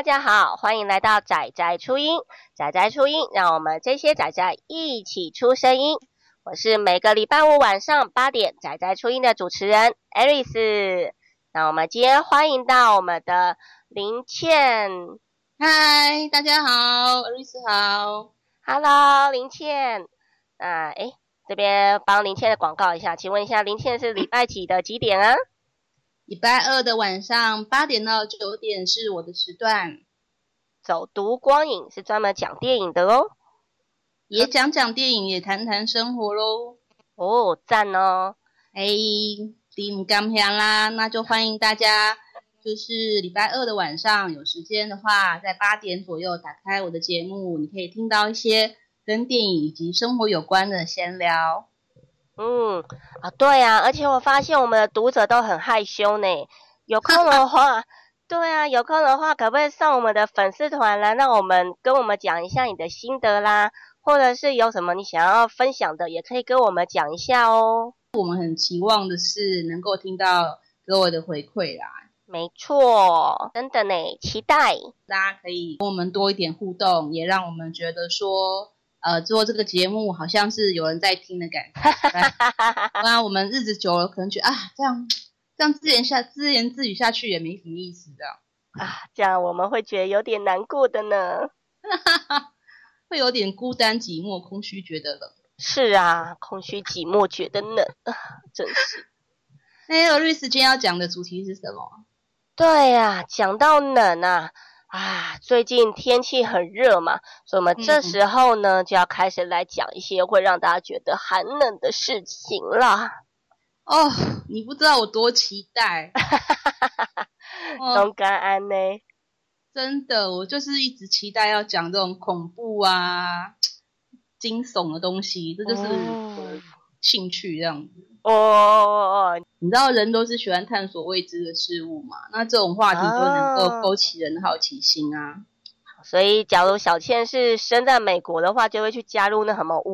家好，欢迎来到仔仔初音。仔仔初音，让我们这些仔仔一起出声音。我是每个礼拜五晚上8点仔仔初音的主持人 Aris。那我们今天欢迎到我们的林倩。 嗨，大家好，Aris好。 Hello， 林倩。这边帮林倩的广告一下，请问一下，林倩是礼拜几的几点啊？ 礼拜二的晚上8点到9点是我的时段。 走读光影是专门讲电影的哦， 也讲讲电影，也谈谈生活咯。 哦，赞哦！ 你唔甘香啦，那就欢迎大家，就是礼拜二的晚上有时间的话，在8点左右打开我的节目，你可以听到一些跟电影以及生活有关的闲聊。 对啊，而且我发现我们的读者都很害羞呢。有空的话，对啊，有空的话，可不可以上我们的粉丝团啦？让跟我们讲一下你的心得啦，或者是有什么你想要分享的，也可以跟我们讲一下哦。 我们很期望的是能够听到各位的回馈啦。 没错，真的呢，期待大家可以跟我们多一点互动，也让我们觉得说做这个节目好像是有人在听的感觉。不然我们日子久了可能觉得这样自言自语下去也没什么意思的这样我们会觉得有点难过的呢。 会有点孤单寂寞空虚觉得冷。 是啊，空虚寂寞觉得冷真是。 那律师今天要讲的主题是什么？ 对啊，讲到冷最近天气很热嘛，所以我们这时候呢就要开始来讲一些会让大家觉得寒冷的事情啦。 你不知道我多期待。 东干安呢？ 真的，我就是一直期待要讲这种恐怖惊悚的东西，这就是我的兴趣这样子。你知道人都是喜欢探索未知的事物嘛，那这种话题就能够勾起人的好奇心啊。 所以假如小倩是生在美国的话，就会去加入那什么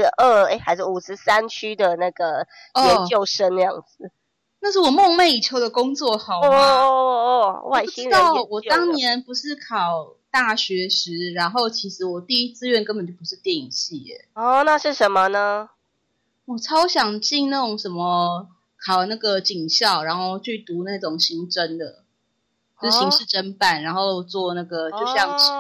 52还是53区的那个研究生那样子。 那是我梦寐以求的工作好吗？ 外星人研究。 我当年不是考大学时，然后其实我第一志愿根本就不是电影系耶。 那是什么呢？ 我超想进那种什么考那个警校，然后去读那种刑侦的，就是刑事侦办，然后做那个就像是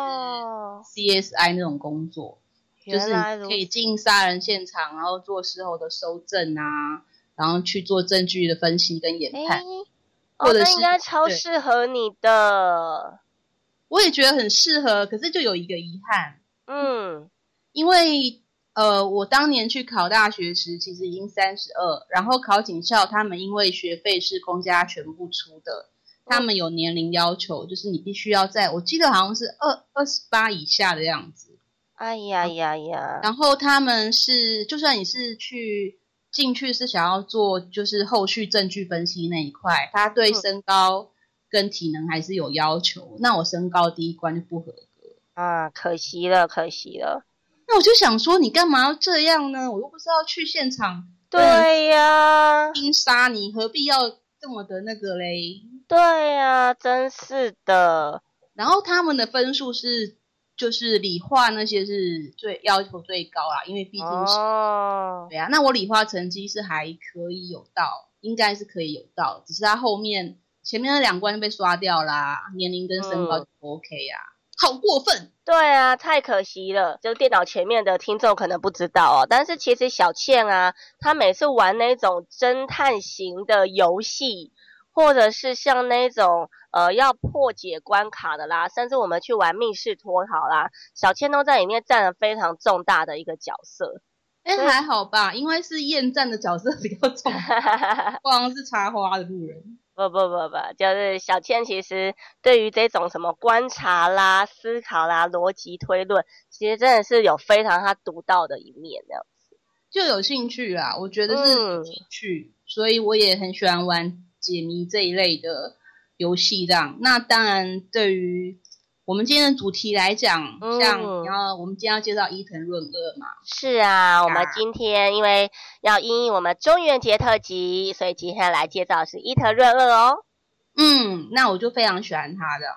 CSI 那种工作，就是你可以进杀人现场，然后做事后的搜证然后去做证据的分析跟研判。或者是那应该超适合你的。 我也觉得很适合，可是就有一个遗憾。因为我当年去考大学时其实已经32，然后考警校他们因为学费是公家全部出的，他们有年龄要求，就是你必须要我记得好像是28以下的样子。然后他们就算你是进去是想要做就是后续证据分析那一块，他对身高跟体能还是有要求。那我身高第一关就不合格可惜了。 那我就想说，你干嘛要这样呢？我又不是要去现场， 对呀， 拼杀你，何必要这么的那个嘞？ 对呀，真是的。 然后他们的分数就是理化那些是要求最高啦，因为毕竟是对啊。那我理化成绩是还可以有到，应该是可以有到，只是他前面那2关就被刷掉啦，年龄跟身高就不 OK 好过分。 对啊，太可惜了。就电脑前面的听众可能不知道但是其实小倩她每次玩那种侦探型的游戏，或者是像那种要破解关卡的啦，甚至我们去玩密室脱逃啦，小倩都在里面占了非常重大的一个角色。 还好吧，因为是验战的角色比较重，不好像是插花的路人。 不，就是小倩其实对于这种什么观察啦、思考啦、逻辑推论，其实真的是有非常他独到的一面这样子。 就有兴趣啦，我觉得是有兴趣，所以我也很喜欢玩解谜这一类的游戏这样。那当然对于我们今天的主题来讲，像我们今天要介绍伊藤润二嘛。 是啊，我们今天因为要因应我们中元节特辑，所以今天来介绍的是伊藤润二哦。 那我就非常喜欢他的。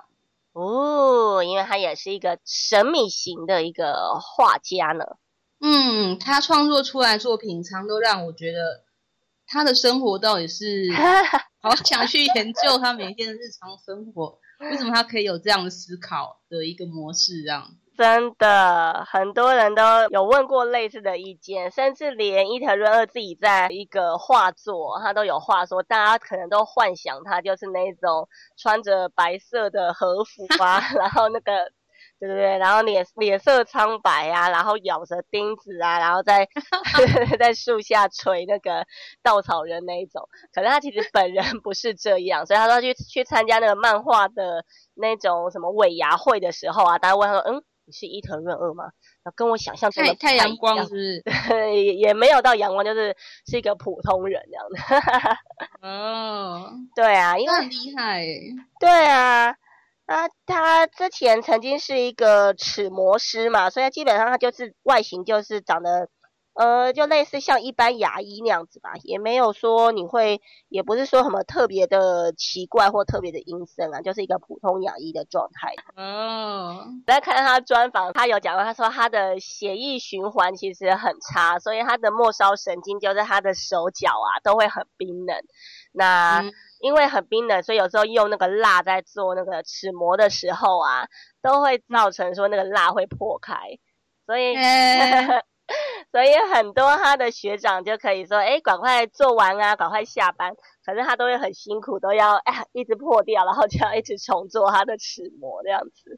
哦，因为他也是一个神秘型的一个画家呢。 他创作出来的作品常都让我觉得他的生活到底是好想去研究他每天的日常生活，为什么他可以有这样的思考的一个模式这样。 真的，很多人都有问过类似的意见，甚至连伊藤润二自己在一个画作，他都有画说，大家可能都幻想他就是那种穿着白色的和服啊，然后那个，对对对，然后脸色苍白啊，然后咬着钉子啊，然后在树下捶那个稻草人那一种。可是他其实本人不是这样，所以他说去参加那个漫画的那种什么尾牙会的时候啊，大家问他说，你是伊藤润二吗？跟我想象中的太阳光是不是？ 也没有到阳光，是一个普通人这样的。 哦， 对啊，因为很厉害耶。 对啊，他之前曾经是一个齿模师嘛，所以基本上他就是外形就是长得就类似像一般牙医那样子吧，也没有说也不是说什么特别的奇怪或特别的阴森啊，就是一个普通牙医的状态。在看他专访，他有讲过，他说他的血液循环其实很差，所以他的末梢神经就是他的手脚啊都会很冰冷。那因为很冰冷，所以有时候用那个蜡在做那个齿模的时候啊，都会造成说那个蜡会破开，所以所以很多他的学长就可以说，赶快做完啊，赶快下班。可是他都会很辛苦，都要一直破掉，然后就要一直重做他的齿模这样子。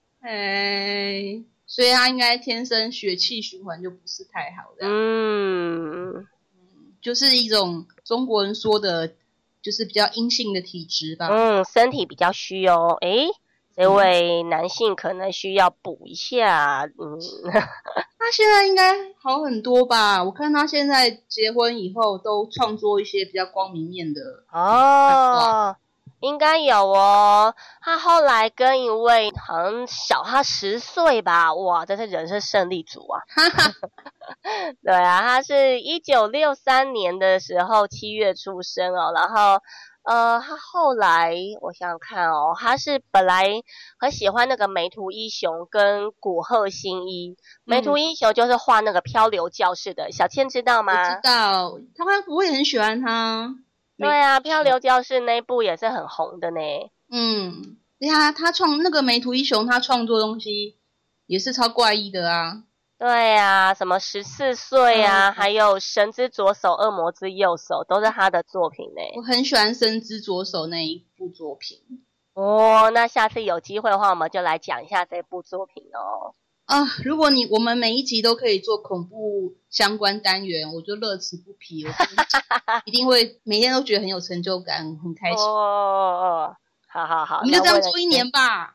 所以他应该天生血气循环就不是太好的。就是一种中国人说的，就是比较阴性的体质吧。 身体比较虚哦。这位男性可能需要补一下。 他现在应该好很多吧？我看他现在结婚以后都创作一些比较光明面的。 应该有哦。他后来跟一位好像小他10岁吧，哇，这是人生胜利组啊。对啊，他是1963年的时候7月出生哦，然后他后来我想想看哦，他是本来很喜欢那个梅图一雄跟古贺新一。梅图一雄就是画那个漂流教室的，小倩知道吗？ 我知道，我也很喜欢他。 对啊，漂流教室那一部也是很红的呢。 他创那个梅图一雄，他创作东西也是超怪异的啊。 对啊，什么14岁啊，还有神之左手，恶魔之右手，都是他的作品呢。 我很喜欢神之左手那一部作品。 那下次有机会的话，我们就来讲一下这部作品哦。 如果我们每一集都可以做恐怖相关单元，我就乐此不疲。我一定会每天都觉得很有成就感，很开心。 好， 我们就这样做1年吧。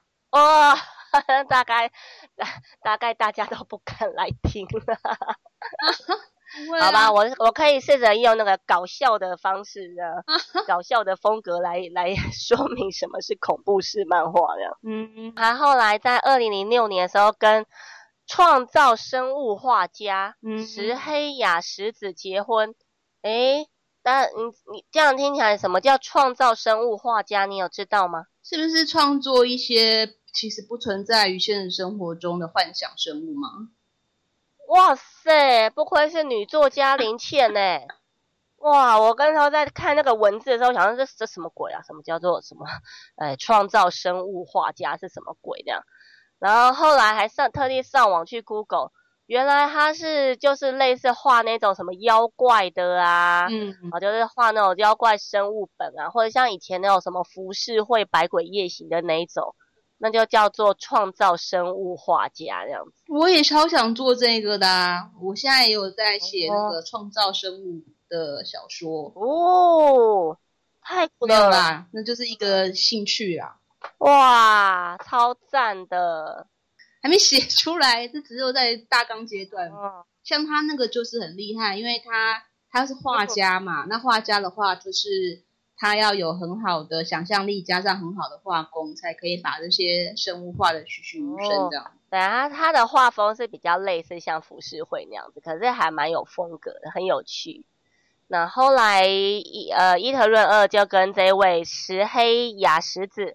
大概大家都不敢来听了。好吧，我可以试着用那个搞笑的方式搞笑的风格来说明什么是恐怖式漫画这样。他后来在2006年的时候跟创造生物画家石黑雅石子结婚。但你这样听起来，什么叫创造生物画家？你有知道吗？ 是不是创作一些其实不存在于现实生活中的幻想生物吗？ 哇塞，不愧是女作家林茜耶。哇，我刚才在看那个文字的时候，想说这什么鬼啊？什么叫做什么创造生物画家是什么鬼这样？然后后来还特地上网去 Google， 原来他就是类似画那种什么妖怪的啊，就是画那种妖怪生物本啊，或者像以前那种什么浮世绘百鬼夜行的那一种，那就叫做创造生物画家这样子。 我也超想做这个的啊！我现在也有在写那个创造生物的小说。 太酷了！ 没有啦，那就是一个兴趣啦。 哇，超赞的！ 还没写出来，这只有在大纲阶段。像他那个就是很厉害，因为他是画家嘛。那画家的话，就是他要有很好的想象力，加上很好的画工，才可以把这些生物画的栩栩如生这样。 对啊，他的画风是比较类似像浮世绘那样子，可是还蛮有风格的，很有趣。那后来伊藤润二就跟这位石黑雅石子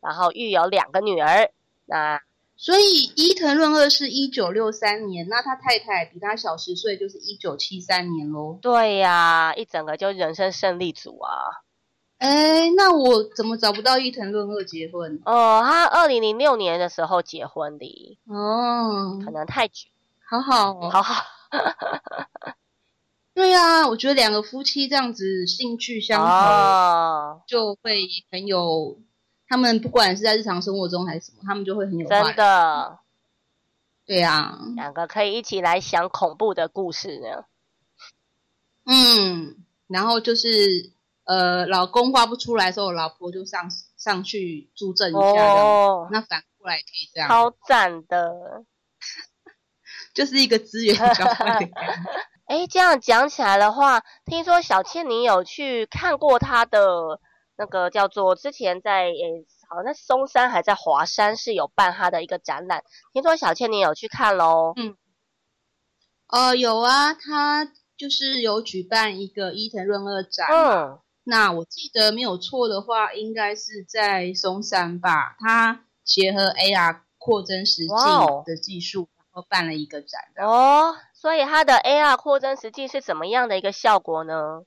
然后育有2个女儿。那所以伊藤润二是1963年，那他太太比他小10岁，就是1973年咯。 对呀，一整个就人生胜利组啊。 那我怎么找不到伊藤润二结婚？ 他2006年的时候结婚的。可能太久。 好好哦， 好好。 对啊，我觉得2个夫妻这样子兴趣相投，就会很有，他们不管是在日常生活中还是什么，他们就会很有真的。 对啊 ，2个可以一起来想恐怖的故事呢。 然后就是老公画不出来的时候，老婆就上去助阵一下那反过来可以这样， 超赞的。 就是一个资源交换的概念。 这样讲起来的话，听说小倩你有去看过她的那个叫做之前在好像在松山还在华山是有办她的一个展览，听说小倩你有去看咯。 有啊，她就是有举办一个伊藤润二展。那我记得没有错的话，应该是在松山吧，她结合 AR 扩增实境的技术，然后办了一个展。 所以它的 AR 扩增实境是怎么样的一个效果呢？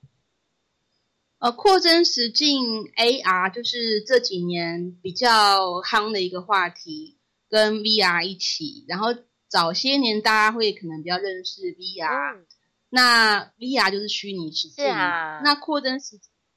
扩增实境 AR 就是这几年比较夯的一个话题，跟 VR 一起。然后早些年大家会可能比较认识 VR，那 VR 就是虚拟实境。那扩增实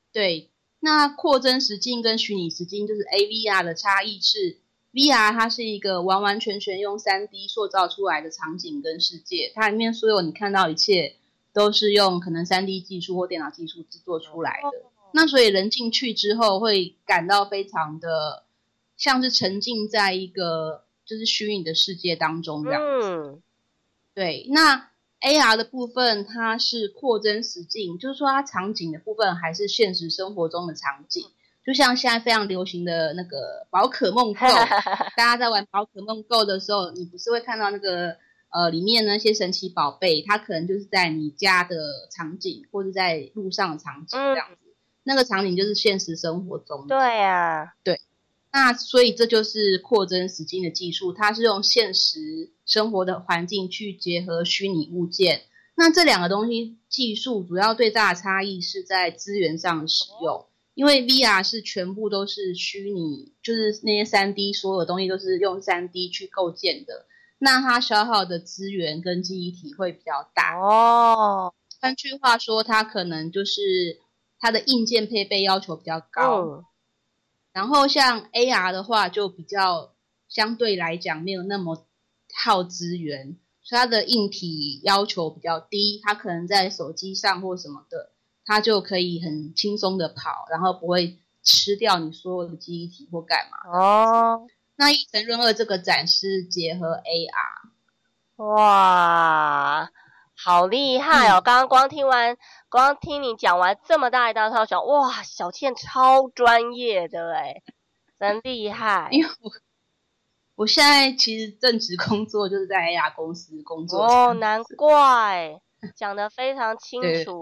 境跟虚拟实境就是 AVR 的差异是 VR 它是一个完完全全用 3D 塑造出来的场景跟世界，它里面所有你看到一切都是用可能 3D 技术或电脑技术制作出来的。那所以人进去之后会感到非常的像是沉浸在一个就是虚拟的世界当中这样子。对，那 AR 的部分它是扩增实境，就是说它场景的部分还是现实生活中的场景，就像现在非常流行的那个宝可梦 Go 大家在玩宝可梦 Go 的时候，你不是会看到那个里面那些神奇宝贝，它可能就是在你家的场景或者在路上的场景这样子。那个场景就是现实生活中的。 对啊。 对，那所以这就是扩增实境的技术，它是用现实生活的环境去结合虚拟物件。那这2个东西技术主要最大的差异是在资源上的使用，因为 VR 是全部都是虚拟，就是那些 3D 所有东西都是用 3D 去构建的，那它消耗的资源跟记忆体会比较大。换句话说，它可能就是它的硬件配备要求比较高。然后像 AR 的话就比较相对来讲没有那么耗资源，所以它的硬体要求比较低，它可能在手机上或什么的，它就可以很轻松的跑，然后不会吃掉你所有的记忆体或干嘛。那伊藤润二这个展是结合 AR。 哇，好厉害哦！刚刚光听你讲完这么大一大套，想哇，小倩超专业的真厉害。 因为我现在其实正职工作就是在 AR 公司工作。 难怪讲得非常清楚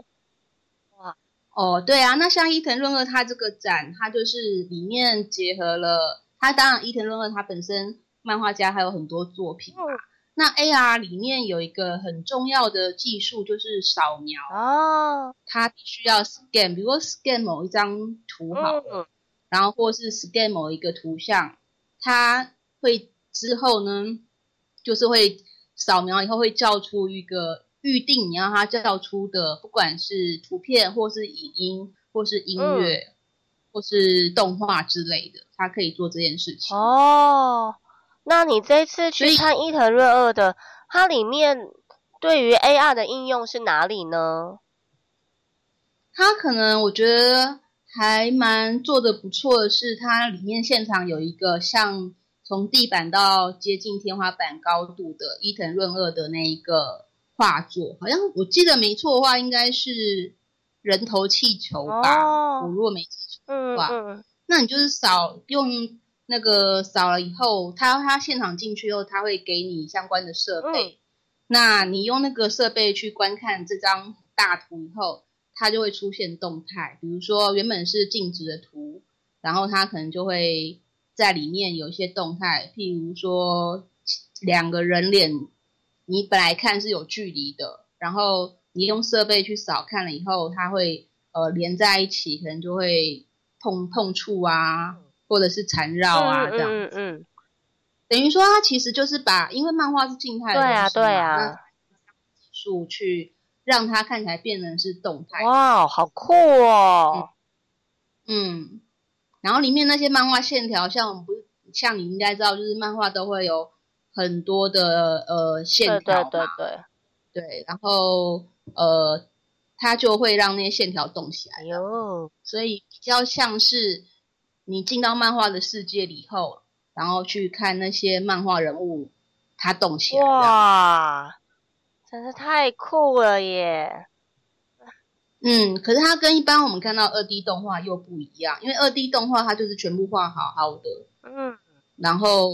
哇。对啊，那像伊藤润二他这个展，他就是里面结合了他，当然伊藤润二他本身漫画家还有很多作品嘛。那 AR 里面有一个很重要的技术就是扫描。它必须要 scan， 比如说 scan 某一张图好了，然后或是 scan 某一个图像，它会之后呢，就是会扫描以后会叫出一个预定你要它叫出的，不管是图片或是影音或是音乐或是动画之类的，它可以做这件事情。 那你这次去看伊藤润二的，它里面对于 AR 的应用是哪里呢？ 它可能我觉得还蛮做得不错的是，它里面现场有一个像从地板到接近天花板高度的伊藤润二的那一个画作，好像我记得没错的话，应该是人头气球吧。我如果没记错的话，那你就是用那个扫了以后，他现场进去后，他会给你相关的设备。那你用那个设备去观看这张大图以后，它就会出现动态。比如说原本是静止的图， 然后他可能就会在里面有一些动态，譬如说两个人脸，你本来看是有距离的，然后你用设备去扫看了以后，它会连在一起，可能就会碰触啊，或者是缠绕啊这样子。等于说它其实就是因为漫画是静态的东西嘛， 对啊， 那技术去让它看起来变成是动态。 哇，好酷哦！ 然后里面那些漫画线条，像你应该知道，就是漫画都会有很多的线条嘛，对，然后它就会让那些线条动起来。所以比较像是你进到漫画的世界里后，然后去看那些漫画人物它动起来。 哇，真是太酷了耶！ 可是它跟一般我们看到2D 动画又不一样，因为2D 动画它就是全部画好好的。然后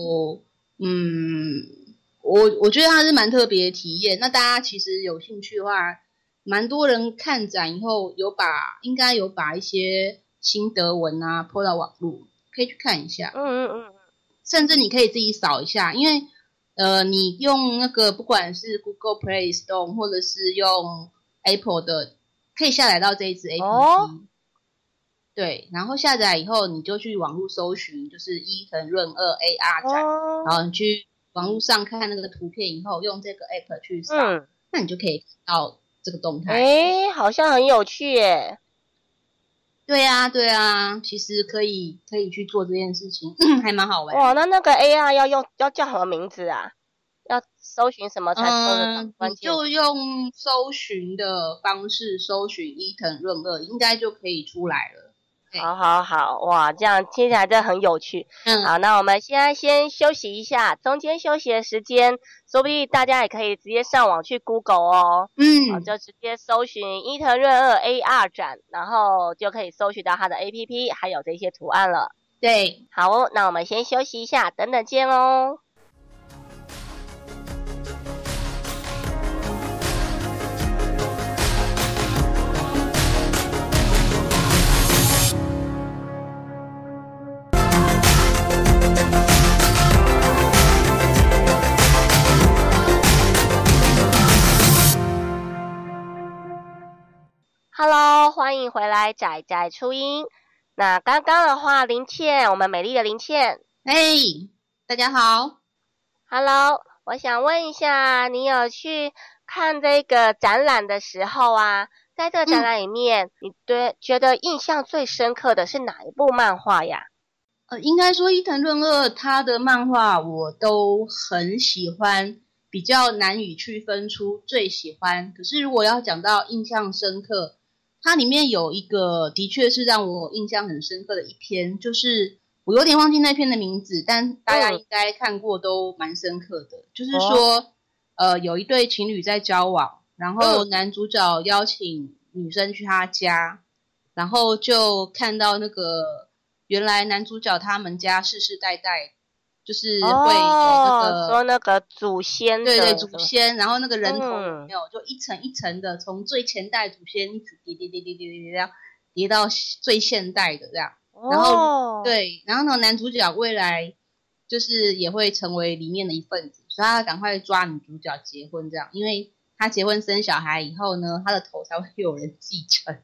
我觉得它是蛮特别的体验。那大家其实有兴趣的话，蛮多人看展以后应该有把一些心得文啊 po 到网络，可以去看一下。甚至你可以自己扫一下，因为你用那个不管是 Google Play Store 或者是用 Apple 的，可以下载到这一支 APP。对，然后下载以后你就去网络搜寻，就是伊藤润二 AR 展，然后你去网络上看那个图片以后，用这个 App 去扫，那你就可以看到这个动态。 好像很有趣耶。 对啊，其实可以去做这件事情，还蛮好玩。 哇，那个 AR 要叫什么名字啊？要搜寻什么才搜得到关键？ 你就用搜寻的方式搜寻伊藤润二，应该就可以出来了。 好，哇，这样听起来真的很有趣。好，那我们现在先休息一下，中间休息的时间，说不定大家也可以直接上网去 Google 哦。就直接搜寻伊藤润二 AR 展，然后就可以搜寻到它的 APP， 还有这些图案了。 对， 好哦，那我们先休息一下，等等见哦。Hello， 欢迎回来，仔仔初音。那刚刚的话，林倩，我们美丽的林倩， 大家好 ，Hello， 我想问一下，你有去看这个展览的时候啊，在这个展览里面，你觉得印象最深刻的是哪一部漫画呀？ 应该说伊藤润二他的漫画我都很喜欢，比较难以区分出最喜欢。可是如果要讲到印象深刻，它里面有一个的确是让我印象很深刻的一篇，就是我有点忘记那篇的名字，但大家应该看过都蛮深刻的。就是说有一对情侣在交往，然后男主角邀请女生去他家，然后就看到那个原来男主角他们家世世代代就是会有说那个祖先的， 对祖先，然后那个人头有没有就一层一层的，从最前代祖先一直叠到最现代的这样。然后对，然后呢男主角未来就是也会成为里面的一份子，所以他赶快抓女主角结婚这样，因为他结婚生小孩以后呢，他的头才会有人继承。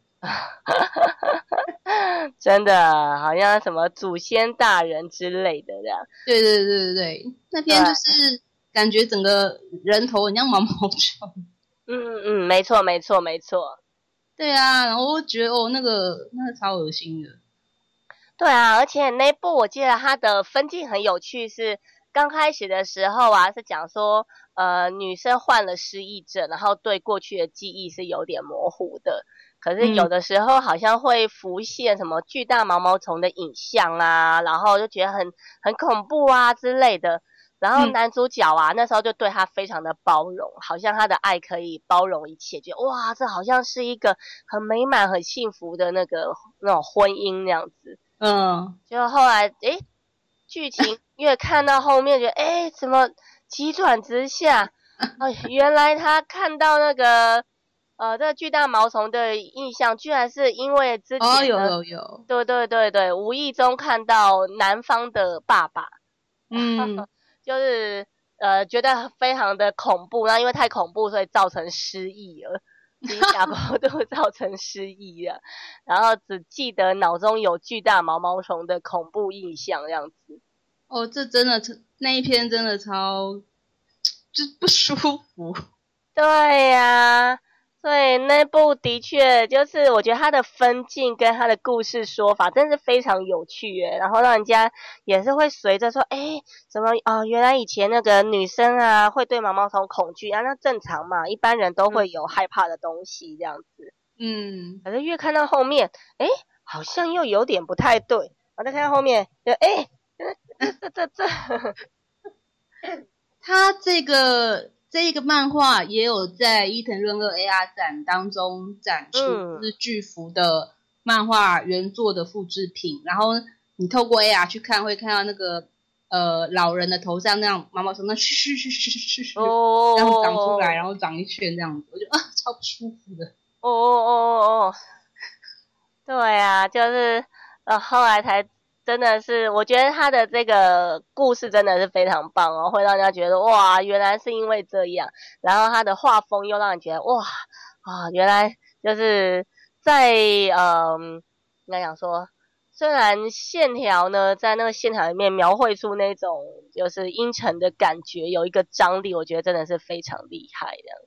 真的好像什么祖先大人之类的这样。 对，那边就是感觉整个人头很像毛毛虫。 没错。 对啊，然后我觉得那个超恶心的。 对啊，而且那部我记得它的分镜很有趣，是刚开始的时候啊，是讲说女生患了失忆症，然后对过去的记忆是有点模糊的。可是有的时候好像会浮现什么巨大毛毛虫的影像啊，然后就觉得很恐怖啊之类的。然后男主角啊，那时候就对他非常的包容，好像他的爱可以包容一切，觉得哇，这好像是一个很美满、很幸福的那种婚姻那样子。就后来剧情越看到后面，觉得怎么急转直下？原来他看到那个这个巨大毛虫的印象，居然是因为之前有， 对，无意中看到南方的爸爸，就是觉得非常的恐怖，然后因为太恐怖，所以造成失忆了，惊吓过度造成失忆了，然后只记得脑中有巨大毛虫的恐怖印象这样子。 这真的那一篇真的超就不舒服。 对呀，所以那部的确就是我觉得它的分镜跟它的故事说法真是非常有趣耶，然后让人家也是会随着说怎么原来以前那个女生啊会对毛虫恐惧啊，那正常嘛，一般人都会有害怕的东西这样子。可是越看到后面好像又有点不太对，然后再看到后面就他这个漫画也有在伊藤润二 AR 展当中展出，是巨幅的漫画原作的复制品，然后你透过 AR 去看，会看到那个老人的头上那样毛虫那嘘这样长出来，然后长一圈这样子，我觉得超不舒服的。 对啊，就是后来才真的是，我觉得他的这个故事真的是非常棒哦，会让人家觉得哇，原来是因为这样，然后他的画风又让人觉得哇原来就是在应该讲说，虽然线条呢在那个线条里面描绘出那种就是阴沉的感觉，有一个张力，我觉得真的是非常厉害的。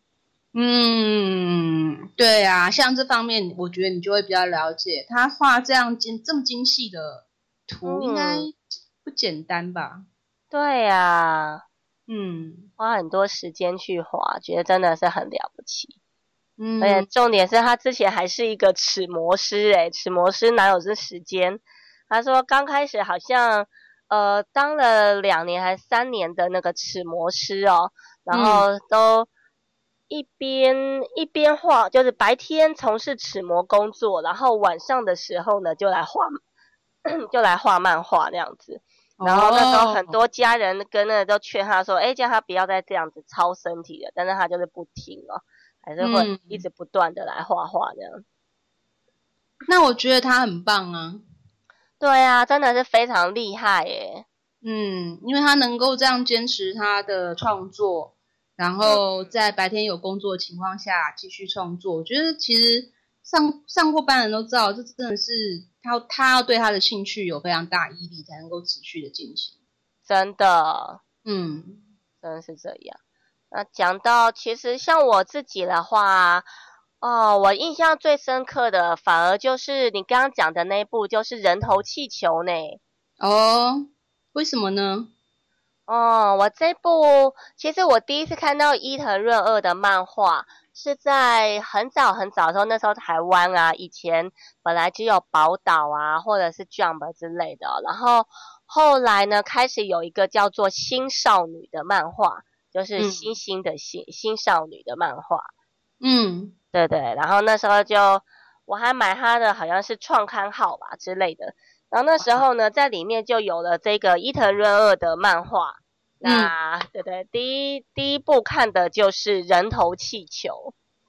对啊，像这方面我觉得你就会比较了解，他画这么精细的图应该不简单吧？ 对啊，花很多时间去画，觉得真的是很了不起。而且重点是他之前还是一个齿模师齿模师哪有这时间？他说刚开始好像当了2年还是3年的那个齿模师哦，然后都一边画，就是白天从事齿模工作，然后晚上的时候呢就来画漫画那样子。然后那时候很多家人跟那都劝他说叫他不要再这样子操身体了，但是他就是不听哦，还是会一直不断的来画画这样。 那我觉得他很棒啊。 对啊，真的是非常厉害耶。 因为他能够这样坚持他的创作，然后在白天有工作的情况下继续创作，我觉得其实上过班的人都知道，这真的是他要对他的兴趣有非常大毅力才能够持续的进行。 真的，真的是这样。那讲到其实像我自己的话我印象最深刻的反而就是你刚刚讲的那一部，就是人头气球呢。 为什么呢？ 我这部其实我第一次看到伊藤润二的漫画是在很早很早的时候，那时候台湾啊以前本来只有宝岛啊或者是 Jump 之类的，然后后来呢开始有一个叫做新少女的漫画，就是星星的新少女的漫画。对，然后那时候我还买他的好像是创刊号吧之类的，然后那时候呢在里面就有了这个伊藤润二的漫画。那对，第一部看的就是人头气球。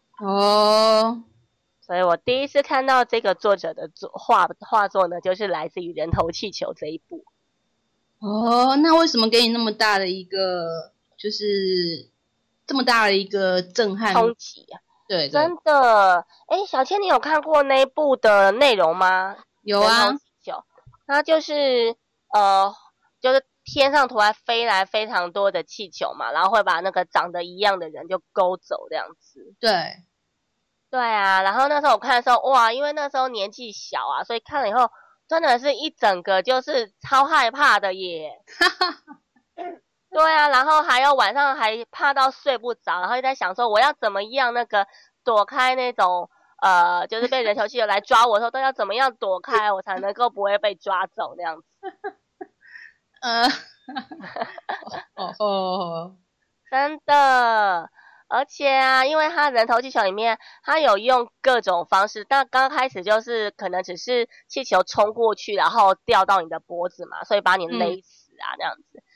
所以我第一次看到这个作者的画作呢，就是来自于人头气球这一部。 那为什么给你那么大的一个就是这么大的一个震撼冲击啊？对，真的。小千你有看过那一部的内容吗？ 有啊。 它就是就是天上突然飞来非常多的气球嘛，然后会把那个长得一样的人就勾走这样子。对啊，然后那时候我看的时候哇，因为那时候年纪小啊，所以看了以后真的是一整个就是超害怕的耶。对啊，然后还有晚上还怕到睡不着，然后就在想说我要怎么样那个躲开那种就是被人头气球来抓我的时候都要怎么样躲开我才能够不会被抓走那样子。真的。而且啊，因为它人头气球里面它有用各种方式，但刚开始就是可能只是气球冲过去然后掉到你的脖子嘛，所以把你勒死啊这样子。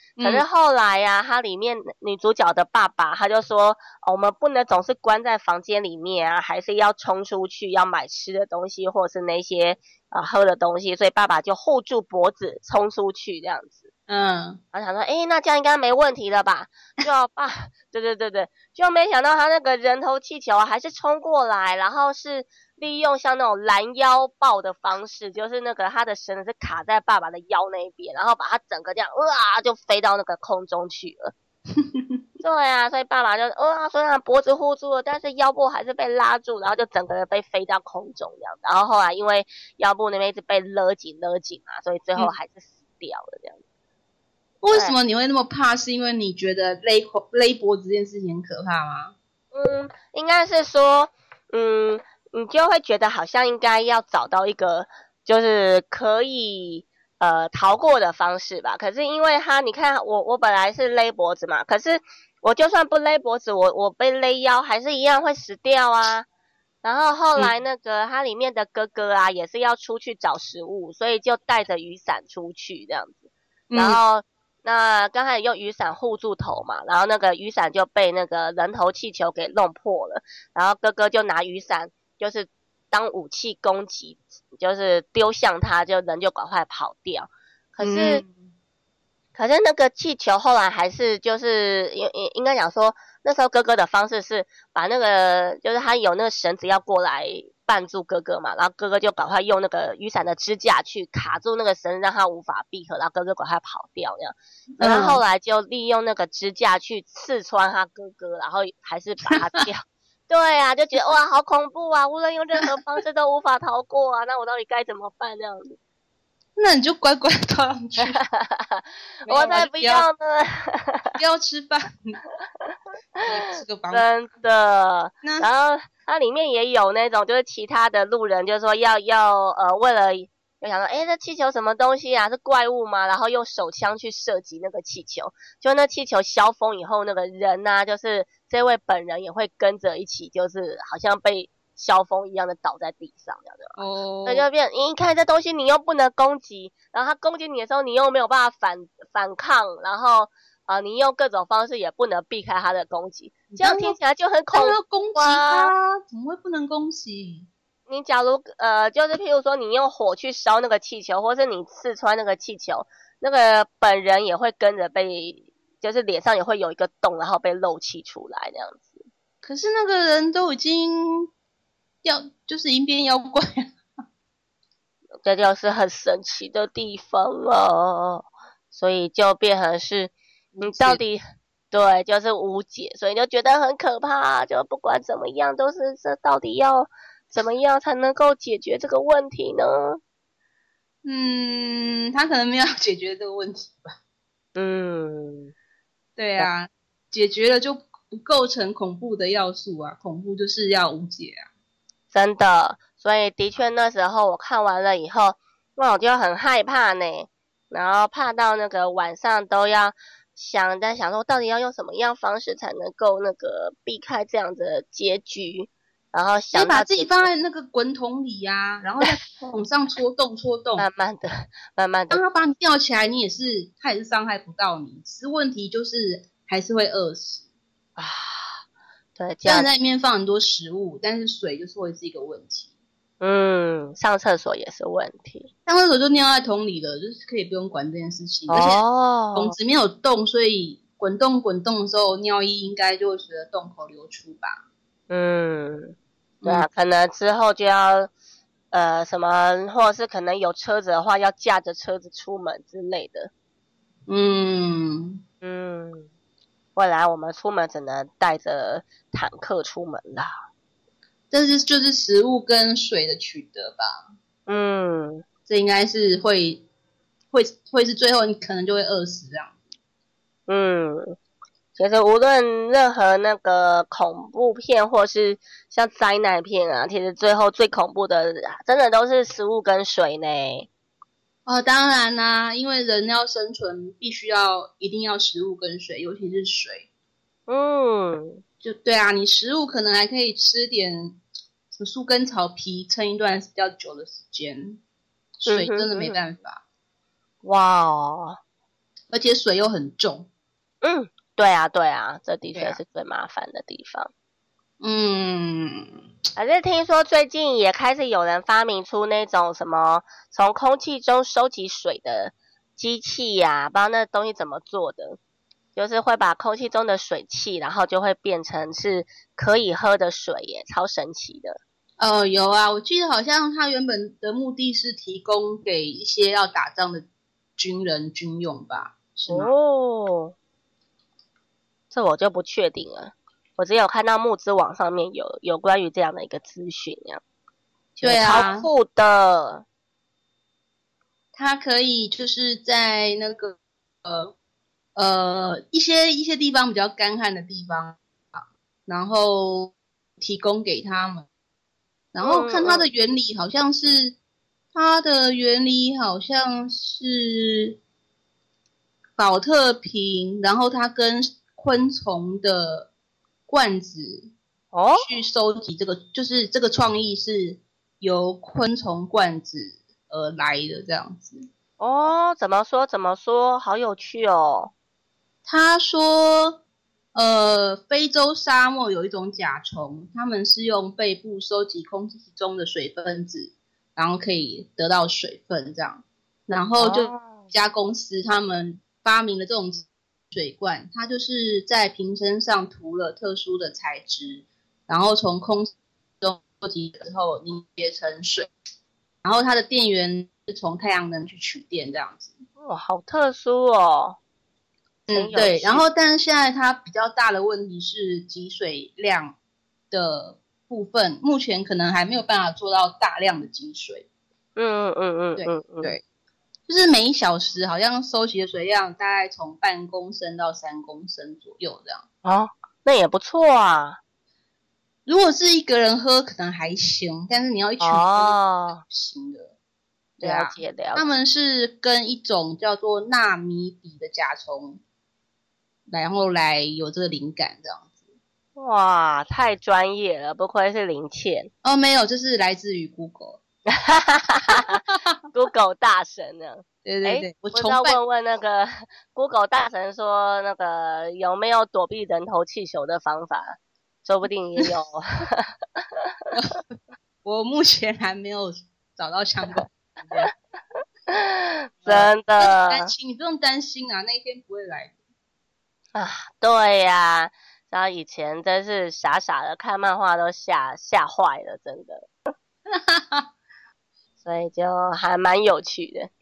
可是后来呀，它里面女主角的爸爸他就说，我们不能总是关在房间里面啊，还是要冲出去，要买吃的东西或是那些喝的东西，所以爸爸就护住脖子冲出去这样子。然后想说，那这样应该没问题了吧？就对，就没想到他那个人头气球还是冲过来，然后是利用像那种拦腰抱的方式，就是那个他的绳子是卡在爸爸的腰那边，然后把他整个这样就飞到那个空中去了。对啊，所以爸爸就虽然脖子护住了，但是腰部还是被拉住，然后就整个人被飞到空中这样。然后后来因为腰部那边一直被勒紧嘛，所以最后还是死掉了这样子。 为什么你会那么怕？是因为你觉得勒脖子这件事情很可怕吗？ 应该是说，你就会觉得好像应该要找到一个就是可以逃过的方式吧。可是因为你看我本来是勒脖子嘛，可是我就算不勒脖子，我被勒腰还是一样会死掉啊。然后后来那个它里面的哥哥啊，也是要出去找食物，所以就带着雨伞出去这样子，然后。那刚才用雨伞护住头嘛，然后那个雨伞就被那个人头气球给弄破了，然后哥哥就拿雨伞就是当武器攻击，就是丢向他，就人就赶快跑掉。可是那个气球后来还是就是应该讲说，那时候哥哥的方式是把那个就是他有那个绳子要过来绊住哥哥嘛，然后哥哥就赶快用那个雨伞的支架去卡住那个绳子，让他无法闭合，然后哥哥赶快跑掉这样。然后后来就利用那个支架去刺穿他哥哥，然后还是把他掉。对啊，就觉得哇好恐怖啊，无论用任何方式都无法逃过啊，那我到底该怎么办这样子？ 那你就乖乖跳上去。 我才不要呢！ 不要吃饭。吃个方法真的。然后它里面也有那种，就是其他的路人就说要为了就想说，这气球什么东西啊？是怪物吗？然后用手枪去射击那个气球，就那气球消风以后，那个人啊，就是这位本人也会跟着一起，就是好像被消风一样的倒在地上，这样子。所以就变，你看这东西你又不能攻击，然后他攻击你的时候，你又没有办法反抗，然后你用各种方式也不能避开他的攻击，这样听起来就很恐怖。 要攻击他，怎么会不能攻击？ 你假如就是譬如说你用火去烧那个气球，或是你刺穿那个气球，那个本人也会跟着被，就是脸上也会有一个洞，然后被漏气出来这样子。 可是那个人都已经就是已经变妖怪了。 这就是很神奇的地方了，所以就变成是你到底对就是无解，所以就觉得很可怕，就不管怎么样都是这到底要怎么样才能够解决这个问题呢？ 他可能没有解决这个问题吧。对啊，解决了就不构成恐怖的要素啊，恐怖就是要无解啊。 真的，所以的确那时候我看完了以后，那我就很害怕呢，然后怕到那个晚上都要在想说到底要用什么样方式才能够那个避开这样的结局。然后想把自己放在那个滚筒里啊，然后在桶上戳洞， 慢慢的。当他把你吊起来，他也是伤害不到你，只是问题就是还是会饿死啊。对， 虽然在里面放很多食物，但是水就是会是一个问题。 上厕所也是问题。 上厕所就尿在桶里了，就是可以不用管这件事情。而且桶子没有洞，所以滚动的时候，尿液应该就会随着洞口流出吧。 对啊，可能之后就要什么，或者是可能有车子的话，要驾着车子出门之类的。未来我们出门只能带着坦克出门啦。 这就是食物跟水的取得吧。这应该是会是最后你可能就会饿死这样。 其实无论任何那个恐怖片或是像灾难片啊，其实最后最恐怖的真的都是食物跟水呢。 当然啦，因为人要生存必须一定要食物跟水，尤其是水。就对啊，你食物可能还可以吃点什么树根草皮撑一段比较久的时间，水真的没办法。 哇， 而且水又很重。 对啊，这的确是最麻烦的地方。可是听说最近也开始有人发明出那种什么从空气中收集水的机器呀，不知道那东西怎么做的，就是会把空气中的水汽，然后就会变成是可以喝的水耶，超神奇的。 有啊，我记得好像它原本的目的是提供给一些要打仗的军人军用吧，是吗？ 这我就不确定了，我只有看到募资网上面有关于这样的一个资讯呀。 对啊， 超酷的。 它可以就是在那个一些地方比较干旱的地方啊，然后提供给他们。然后看它的原理好像是保特瓶，然后它跟昆虫的罐子去收集这个，就是这个创意是由昆虫罐子而来的这样子。 怎么说，好有趣哦。 他说非洲沙漠有一种甲虫，它们是用背部收集空气中的水分子，然后可以得到水分这样，然后就一家公司他们发明了这种水罐，它就是在瓶身上涂了特殊的材质，然后从空气中收集之后凝结成水，然后它的电源是从太阳能去取电这样子。 好特殊哦。 对，然后但是现在它比较大的问题是集水量的部分，目前可能还没有办法做到大量的积水。对，就是每1小时好像收集的水量大概从半公升到3公升左右这样。 那也不错啊。 如果是一个人喝可能还行，但是你要一群人喝不行的。 了解。 他们是跟一种叫做纳米比的甲虫然后来有这个灵感这样子。 哇，太专业了，不愧是林倩。 没有，这是来自于 Google。 Google 大神呢？ 对， 我要问那个 Google 大神说，那个有没有躲避人头气球的方法？说不定也有。 我目前还没有找到相关。 真的。 你不用担心啊，那一天不会来的。 对呀，然后以前真是傻傻的看漫画都吓坏了，真的。所以就还蛮有趣的。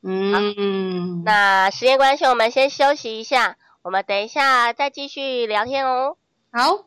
那时间关系我们先休息一下，我们等一下再继续聊天哦。 好。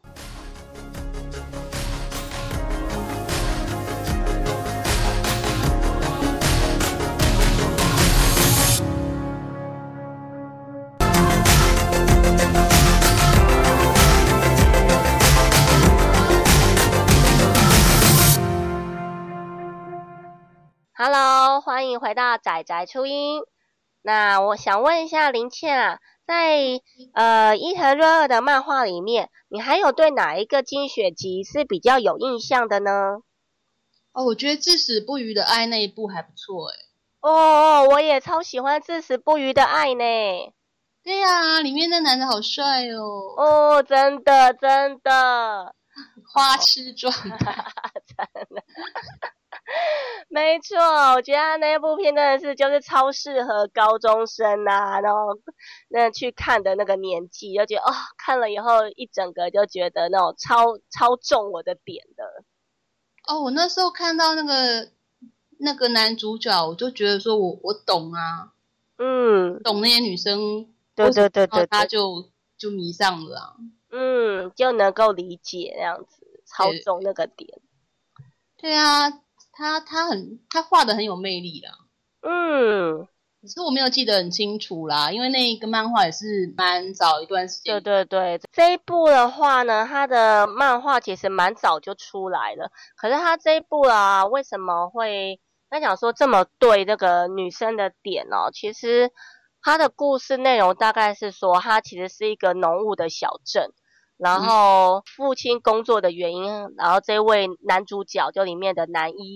Hello， 欢迎回到宅宅初音。那我想问一下林倩啊，在伊藤润二的漫画里面，你还有对哪一个金雪集是比较有印象的呢？ 我觉得至死不渝的爱那一部还不错我也超喜欢至死不渝的爱呢。 对呀，里面那男的好帅哦。 真的花痴状态。 真的。没错，我觉得他那部片真的是就是超适合高中生啊，然后去看的那个年纪，就觉得看了以后一整个就觉得那种超中我的点的。 我那时候看到那个男主角，我就觉得说我懂啊，懂那些女生， 对， 他就迷上了啊， 就能够理解那样子，超中那个点。 对啊。他画的很有魅力啦。可是我没有记得很清楚啦，因为那个漫画也是蛮早一段时间。 对，这一部的话呢，它的漫画其实蛮早就出来了，可是它这一部啊，为什么会讲说这么对这个女生的点哦？其实它的故事内容大概是说，它其实是一个浓雾的小镇。然后父亲工作的原因，然后这位男主角就里面的男一，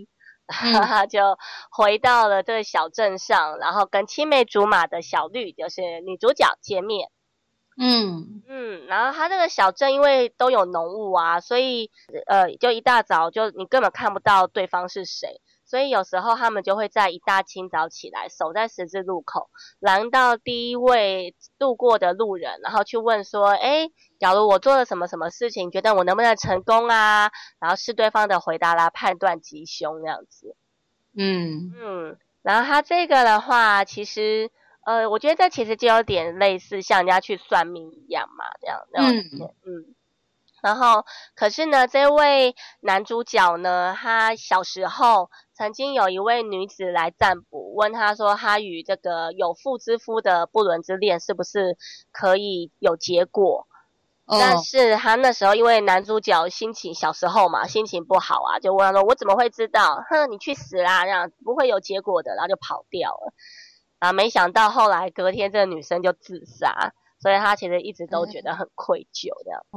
他就回到了这个小镇上，然后跟青梅竹马的小绿，就是女主角见面。然后他这个小镇因为都有浓雾啊，所以就一大早就你根本看不到对方是谁，所以有时候他们就会在一大清早起来，守在十字路口，拦到第一位路过的路人，然后去问说，假如我做了什么什么事情，觉得我能不能成功啊？然后视对方的回答来判断吉凶这样子。然后他这个的话，其实我觉得这其实就有点类似像人家去算命一样嘛，这样。然后可是呢，这位男主角呢，他小时候曾经有一位女子来占卜，问他说他与这个有妇之夫的不伦之恋是不是可以有结果。但是他那时候因为男主角小时候嘛，心情不好啊，就问他说我怎么会知道，你去死啦，这样不会有结果的，然后就跑掉了。然后没想到后来隔天这个女生就自杀，所以他其实一直都觉得很愧疚这样。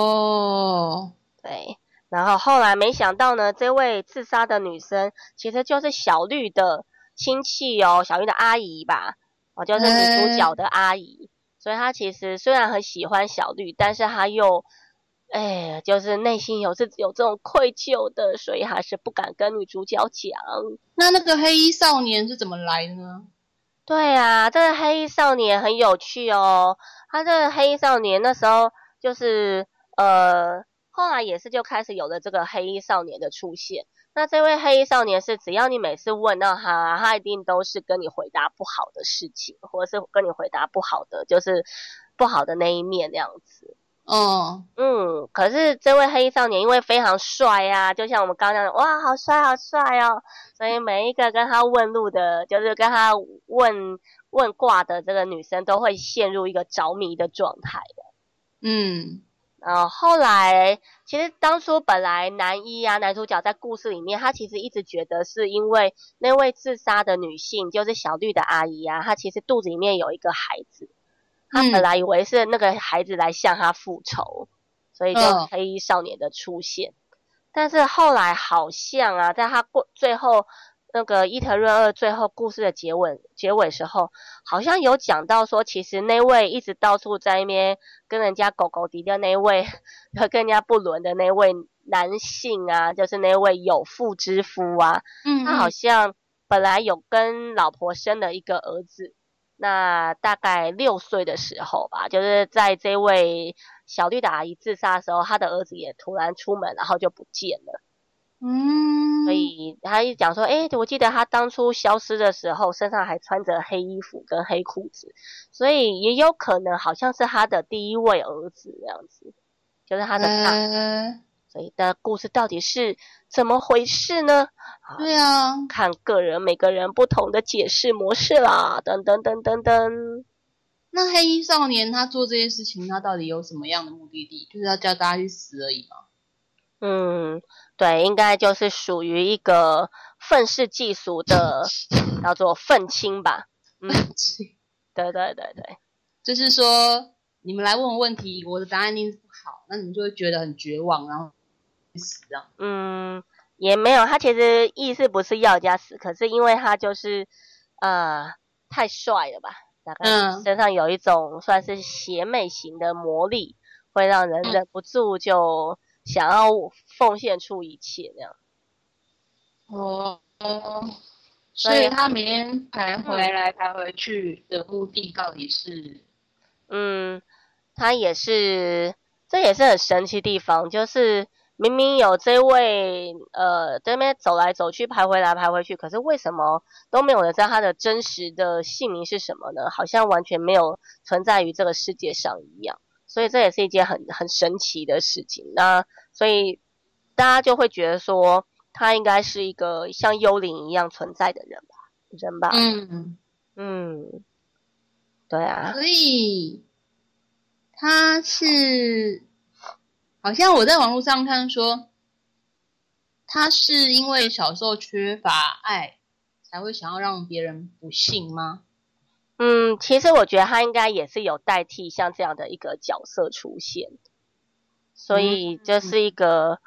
对，然后后来没想到呢，这位自杀的女生其实就是小绿的亲戚哦，小绿的阿姨吧，就是女主角的阿姨。所以他其实虽然很喜欢小绿，但是他又就是内心有这种愧疚的，所以还是不敢跟女主角讲。 那个黑衣少年是怎么来的呢？ 对啊，这个黑衣少年很有趣哦。他这个黑衣少年那时候就是后来也是就开始有了这个黑衣少年的出现。那这位黑衣少年是只要你每次问到他，他一定都是跟你回答不好的事情，或者是跟你回答不好的，就是不好的那一面那样子。可是这位黑衣少年因为非常帅啊，就像我们刚刚讲的，哇，好帅好帅哦，所以每一个跟他问路的，就是跟他问卦的这个女生都会陷入一个着迷的状态的。后来其实当初本来男主角在故事里面，他其实一直觉得是因为那位自杀的女性就是小绿的阿姨啊，她其实肚子里面有一个孩子，他本来以为是那个孩子来向他复仇，所以就黑衣少年的出现。但是后来好像啊，在他最后那个伊藤润二最后故事的结尾时候，好像有讲到说，其实那位一直到处在那边跟人家狗狗敌的那位跟人家不伦的那位男性啊，就是那位有妇之夫啊，他好像本来有跟老婆生了一个儿子，那大概6岁的时候吧，就是在这位小绿的阿姨自杀的时候，他的儿子也突然出门，然后就不见了。所以他一讲说，我记得他当初消失的时候，身上还穿着黑衣服跟黑裤子，所以也有可能好像是他的第一位儿子这样子，就是他的大。所以的故事到底是怎么回事呢？ 对啊， 看每个人不同的解释模式啦，等等等等等。 那黑衣少年他做这些事情，他到底有什么样的目的地？就是要叫大家去死而已吗？ 对，应该就是属于一个愤世嫉俗的叫做愤青吧。对， 就是说你们来问我问题，我的答案一定是不好，那你们就会觉得很绝望，然后死这样。 也没有，他其实意思不是要人家死，可是因为他就是太帅了吧，大概身上有一种算是邪魅型的魔力，会让人忍不住就想要奉献出一切这样。 所以他每天排回来排回去的目的到底是？ 他也是，这也是很神奇的地方，就是明明有这位在那边走来走去排回来排回去，可是为什么都没有人知道他的真实的姓名是什么呢？好像完全没有存在于这个世界上一样。所以这也是一件很神奇的事情。那所以大家就会觉得说，他应该是一个像幽灵一样存在的人吧？对啊。 所以他是好像我在网络上看说，他是因为小时候缺乏爱，才会想要让别人不幸吗？ 其实我觉得他应该也是有代替像这样的一个角色出现，所以就是一个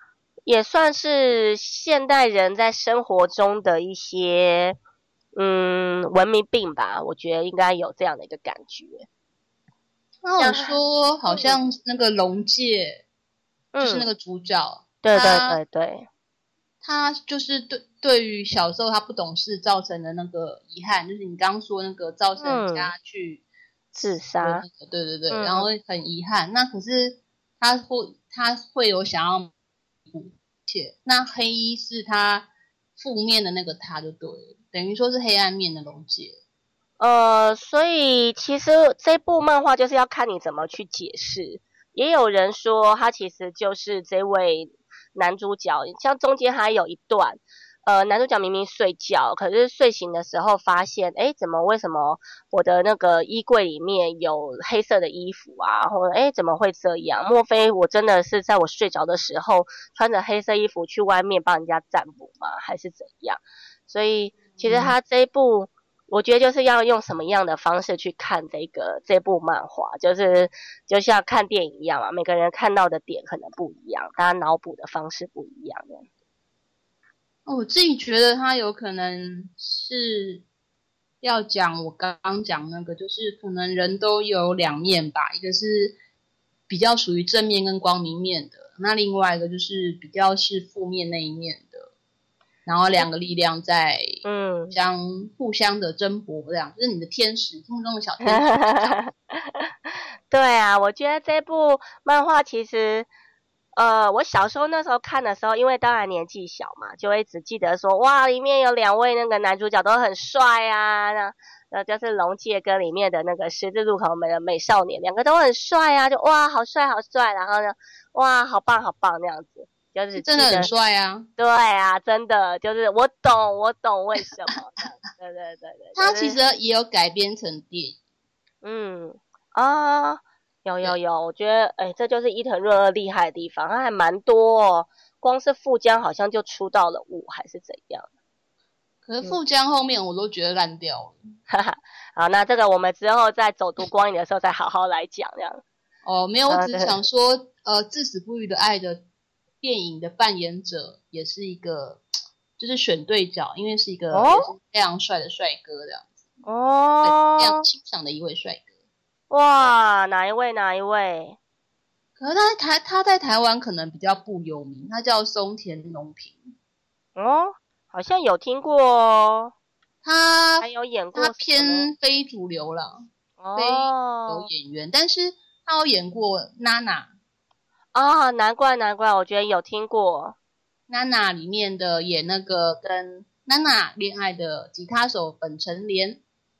也算是现代人在生活中的一些文明病吧，我觉得应该有这样的一个感觉。 那我说好像那个龙介，就是那个主角， 对对对对， 他就是对于小时候他不懂事造成的那个遗憾，就是你刚刚说那个造成人家去自杀， 对对对，然后很遗憾。那可是他会有想要补切，那黑衣是他负面的那个他就对了，等于说是黑暗面的龙介。 所以其实这部漫画就是要看你怎么去解释。也有人说他其实就是这位男主角，像中间还有一段，男主角明明睡觉，可是睡醒的时候发现，为什么我的那个衣柜里面有黑色的衣服啊？或者怎么会这样？莫非我真的是在我睡着的时候穿着黑色衣服去外面帮人家占卜吗？还是怎样？所以其实他这一部。我觉得就是要用什么样的方式去看这部漫画，就像看电影一样嘛，每个人看到的点可能不一样，大家脑补的方式不一样的。 我自己觉得他有可能是要讲我刚刚讲那个，就是可能人都有两面吧，一个是比较属于正面跟光明面的，那另外一个就是比较是负面那一面的。然后两个力量在互相的争夺，这样就是你的天使心目中的小天使。 对啊，我觉得这部漫画其实，我小时候那时候看的时候，因为当然年纪小嘛，就会只记得说，哇，里面有两位那个男主角都很帅啊，那就是龙介跟里面的那个十字路口的美少年，两个都很帅啊，就哇，好帅好帅，然后呢，哇，好棒好棒那样子。就是真的很帅啊！ 对啊，真的就是我懂为什么。对对对对， 他其实也有改编成电影。 有，我觉得这就是伊藤润二厉害的地方，他还蛮多哦。光是富江好像就出到了5还是怎样。 可是富江后面我都觉得烂掉了。 好，那这个我们之后在走读光影的时候再好好来讲这样。 没有，我只想说，至死不渝的爱的电影的扮演者也是一个，就是选对角，因为是一个也是非常帅的帅哥这样子。非常欣赏的一位帅哥。 哇，哪一位？ 可是他在台湾可能比较不有名，他叫松田龙平。 好像有听过哦。 他还有演过， 他偏非主流啦，非有演员，但是他有演过娜娜。 难怪，我觉得有听过。 娜娜里面的演那个跟娜娜恋爱的吉他手本成莲。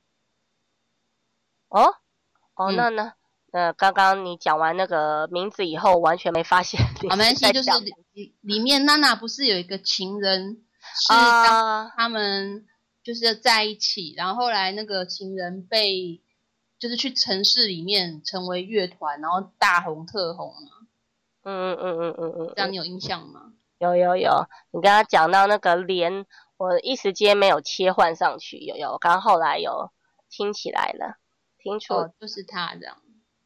那刚刚你讲完那个名字以后，完全没发现。 没关系，就是里面娜娜不是有一个情人，是他们就是在一起，然后后来那个情人就是去城市里面成为乐团，然后大红特红嘛。这样你有印象吗？ 有，你刚刚讲到那个莲，我一时间没有切换上去，有，我刚后来有听起来了，听出就是他这样。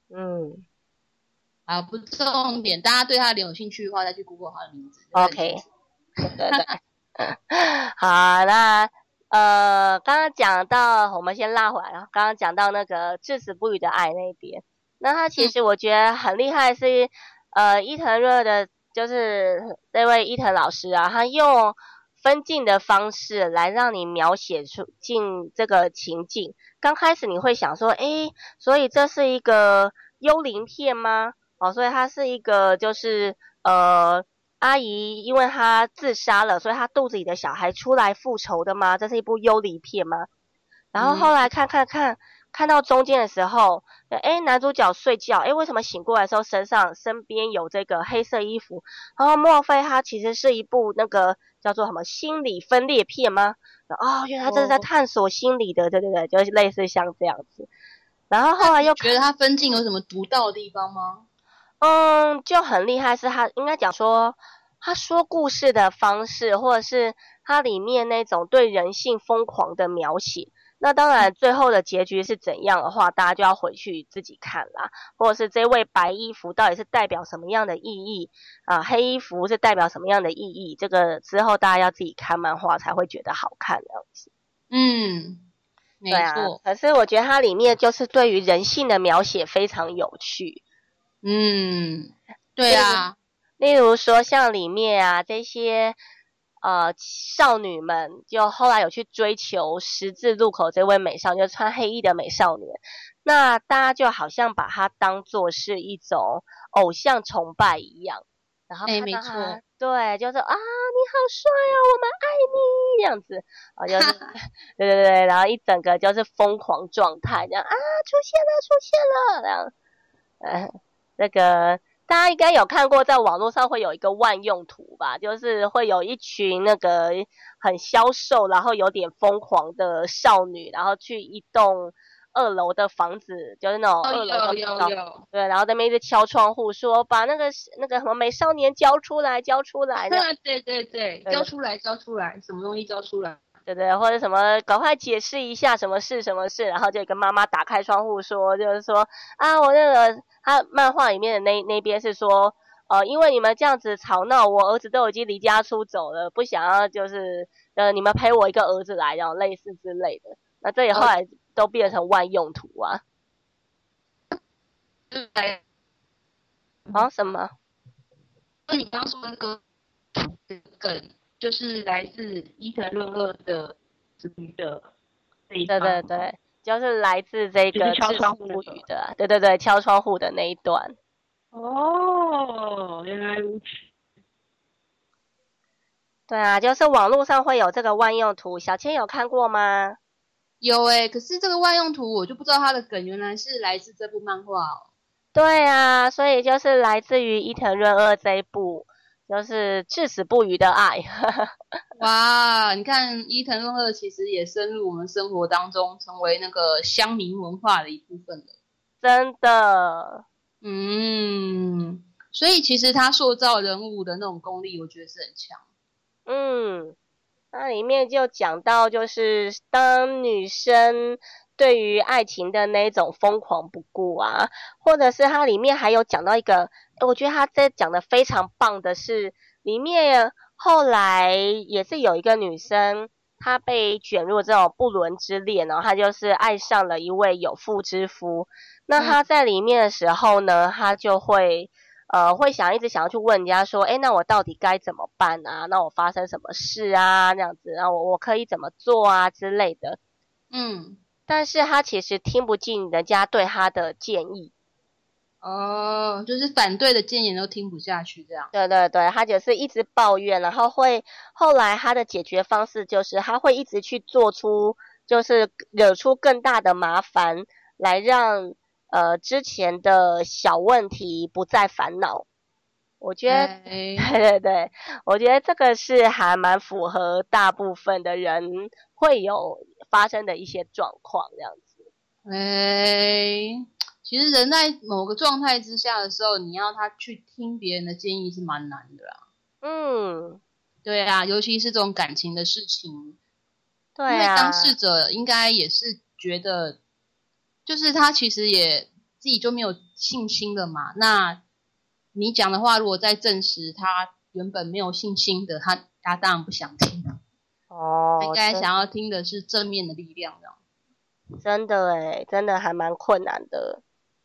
不重点，大家对他的脸有兴趣的话，再去 Google 他的名字。 OK， 对。好，那刚刚讲到，我们先拉回来了。刚刚讲到那个至死不渝的爱那边，那他其实我觉得很厉害是。伊藤润二的就是这位伊藤老师啊，他用分镜的方式来让你描写进这个情境。刚开始你会想说，所以这是一个幽灵片吗？所以它是一个就是阿姨因为她自杀了，所以她肚子里的小孩出来复仇的吗？这是一部幽灵片吗？然后后来看到中间的时候，男主角睡觉，为什么醒过来的时候身边有这个黑色衣服？然后莫非它其实是一部那个叫做什么心理分裂片吗？原来这是在探索心理的，对，就是类似像这样子。然后后来又觉得他分镜有什么独到的地方吗？ 就很厉害，是他应该讲说他说故事的方式，或者是他里面那种对人性疯狂的描写。 那当然最后的结局是怎样的话，大家就要回去自己看啦，或者是这位白衣服到底是代表什么样的意义啊，黑衣服是代表什么样的意义，这个之后大家要自己看漫画才会觉得好看这样子。 没错。 可是我觉得它里面就是对于人性的描写非常有趣。 对啊， 例如说像里面啊这些少女们就后来有去追求十字路口这位美少女，就穿黑衣的美少年，那大家就好像把她当作是一种偶像崇拜一样，然后看到她对，就是啊你好帅哦，我们爱你这样子就是对，然后一整个就是疯狂状态这样啊出现了这样这个大家应该有看过，在网络上会有一个万用图吧，就是会有一群那个很消瘦，然后有点疯狂的少女，然后去一栋2楼的房子，就是那种2楼的有对，然后在那边一直敲窗户说把那个什么美少年交出来对， 交出来，什么东西交出来？ 对，或者什么赶快解释一下什么事，然后就有个妈妈打开窗户说，就是说啊，我那个他漫画里面的那边是说因为你们这样子吵闹，我儿子都已经离家出走了，不想要就是你们陪我一个儿子来，然后类似之类的。那这也后来都变成万用图啊。什么？ 你刚刚说那个梗，就是来自伊藤润二的子女的这一段。 对，就是来自这个敲窗户的，对，敲窗户的那一段。 原来如此。 对啊，就是网络上会有这个万用图，小千有看过吗？ 有可是这个万用图我就不知道它的梗原来是来自这部漫画哦。 对啊，所以就是来自于伊藤润二这一部，就是至死不渝的爱。 哇，你看伊藤润二其实也深入我们生活当中，成为那个乡民文化的一部分了。 真的。 所以其实他塑造人物的那种功力，我觉得是很强。 那里面就讲到，就是当女生对于爱情的那种疯狂不顾啊，或者是它里面还有讲到一个，我觉得他在讲的非常棒的是，里面后来也是有一个女生，她被卷入这种不伦之恋，然后她就是爱上了一位有妇之夫。那她在里面的时候呢，她就会会一直想要去问人家说，那我到底该怎么办啊？那我发生什么事啊？那样子，然后我可以怎么做啊之类的。但是他其实听不进人家对他的建议。 就是反对的建言都听不下去这样。 对，他就是一直抱怨，然后后来他的解决方式就是他会一直去做出，就是惹出更大的麻烦，来让之前的小问题不再烦恼。我觉得对，我觉得这个是还蛮符合大部分的人会有发生的一些状况这样子。 其实人在某个状态之下的时候，你要他去听别人的建议是蛮难的啦。对啊，尤其是这种感情的事情。 对啊， 因为当事者应该也是觉得，就是他其实也自己就没有信心了嘛。那你讲的话，如果再证实他原本没有信心的，他当然不想听。应该想要听的是正面的力量，这样。 真的真的还蛮困难的。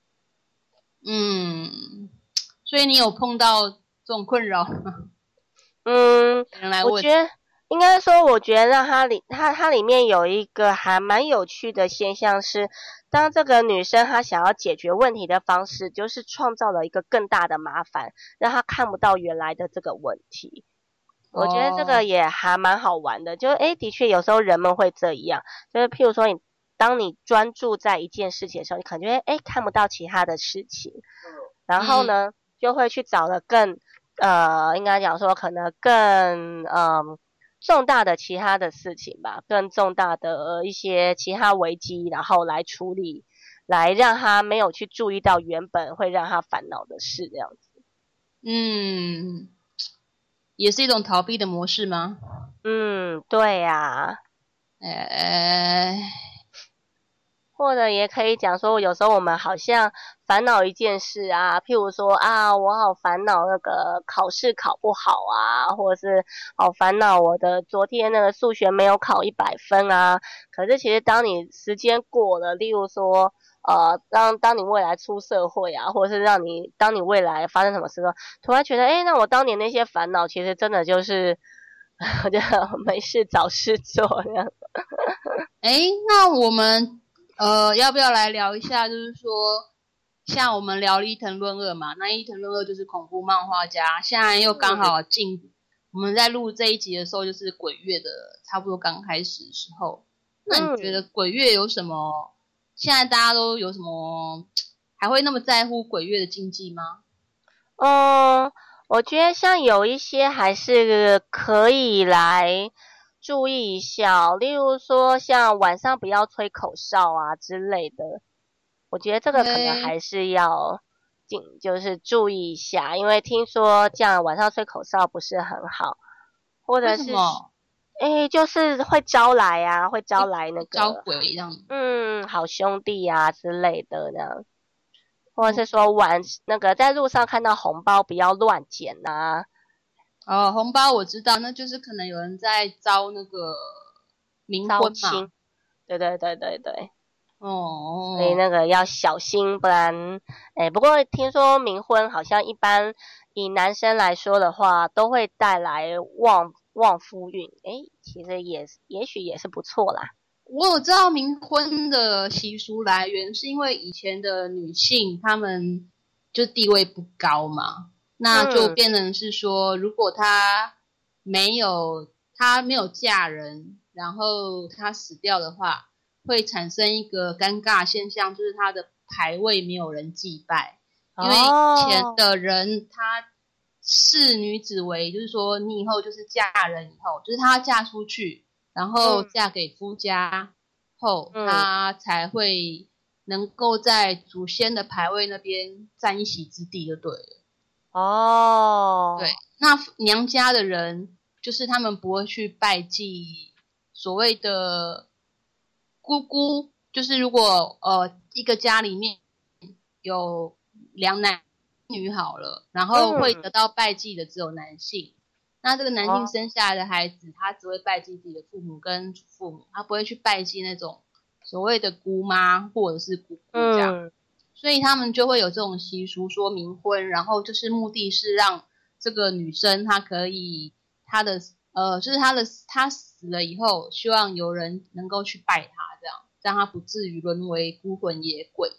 所以你有碰到这种困扰吗？ 我觉得应该说，我觉得它里面有一个还蛮有趣的现象是，当这个女生她想要解决问题的方式，就是创造了一个更大的麻烦，让她看不到原来的这个问题。我觉得这个也还蛮好玩的，就的确有时候人们会这样，就是譬如说当你专注在一件事情的时候，你可能就会看不到其他的事情，然后呢就会去找了更应该讲说可能更重大的其他的事情吧，更重大的一些其他危机，然后来处理，来让他没有去注意到原本会让他烦恼的事这样子。 也是一种逃避的模式吗？ 对呀。 或者也可以讲说，有时候我们好像烦恼一件事啊，譬如说啊，我好烦恼那个考试考不好啊，或者是好烦恼我的昨天那个数学没有考100分啊。可是其实当你时间过了，例如说当你未来出社会啊，或者是当你未来发生什么事了，突然觉得那我当年那些烦恼其实真的就是我就没事找事做这样。 那我们要不要来聊一下，就是说像我们聊伊藤润二嘛，那伊藤润二就是恐怖漫画家，现在又刚好我们在录这一集的时候就是鬼月的差不多刚开始的时候。那你觉得鬼月有什么现在大家都有什么还会那么在乎鬼月的禁忌吗？ 我觉得像有一些还是可以来注意一下，例如说像晚上不要吹口哨啊之类的，我觉得这个可能还是要就是注意一下，因为听说这样晚上吹口哨不是很好，或者是就是会招来那个招鬼这样， 好兄弟啊之类的这样。或者是说那个在路上看到红包不要乱捡啊。 红包我知道，那就是可能有人在招那个冥婚嘛。 对。所以那个要小心，不然不过听说冥婚好像一般以男生来说的话，都会带来旺夫运。其实也许也是不错啦。 我有知道冥婚的习俗来源，是因为以前的女性她们就地位不高嘛，那就变成是说，如果她没有嫁人，然后她死掉的话，会产生一个尴尬现象，就是她的牌位没有人祭拜，因为以前的人她视女子为，就是说你以后就是嫁人以后，就是她嫁出去。然后嫁给夫家后，她才会能够在祖先的牌位那边占一席之地就对了。对，那娘家的人就是他们不会去拜祭所谓的姑姑，就是如果一个家里面有2男女好了，然后会得到拜祭的只有男性。那这个男性生下来的孩子，他只会拜祭自己的父母跟祖父母，他不会去拜祭那种所谓的姑妈或者是姑姑这样。所以他们就会有这种习俗说冥婚，然后就是目的是让这个女生她可以就是她死了以后，希望有人能够去拜她，这样让她不至于沦为孤魂野鬼。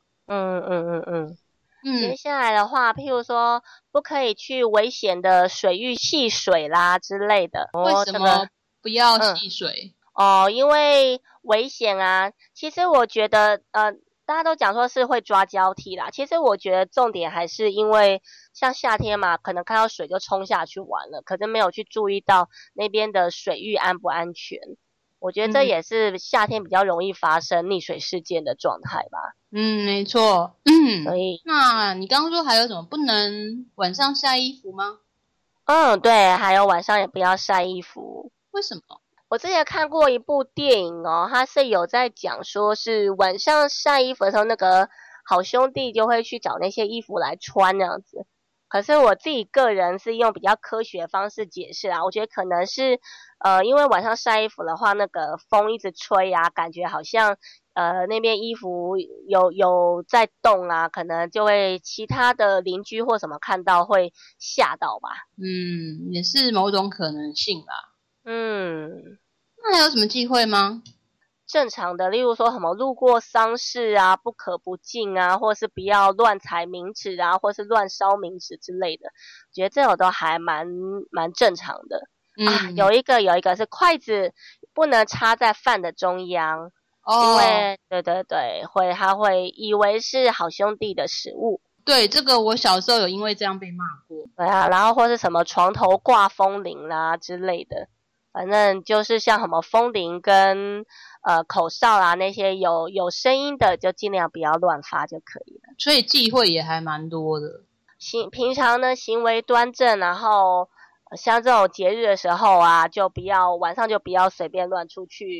接下来的话，譬如说不可以去危险的水域戏水啦之类的。 为什么不要戏水？ 因为危险啊。其实我觉得大家都讲说是会抓交替啦，其实我觉得重点还是因为像夏天嘛，可能看到水就冲下去玩了，可是没有去注意到那边的水域安不安全。我觉得这也是夏天比较容易发生溺水事件的状态吧。 没错。 所以那你刚刚说还有什么不能晚上晒衣服吗？ 对，还有晚上也不要晒衣服。 为什么？ 我之前看过一部电影它是有在讲说是晚上晒衣服的时候，那个好兄弟就会去找那些衣服来穿这样子。可是我自己个人是用比较科学的方式解释我觉得可能是因为晚上晒衣服的话，那个风一直吹感觉好像那边衣服有在动可能就会其他的邻居或什么看到会吓到吧。 也是某种可能性啦。那还有什么忌讳吗？ 正常的，例如说什么路过丧事不可不敬或是不要乱踩冥纸或是乱烧冥纸之类的，我觉得这种都还蛮正常的。有一个是筷子不能插在饭的中央，因为对他会以为是好兄弟的食物。 对，这个我小时候有因为这样被骂过。 对然后或是什么床头挂风铃之类的，反正就是像什么风铃跟口哨那些有声音的就尽量不要乱发就可以了。 所以忌讳也还蛮多的。 平常呢行为端正，然后像这种节日的时候就晚上就不要随便乱出去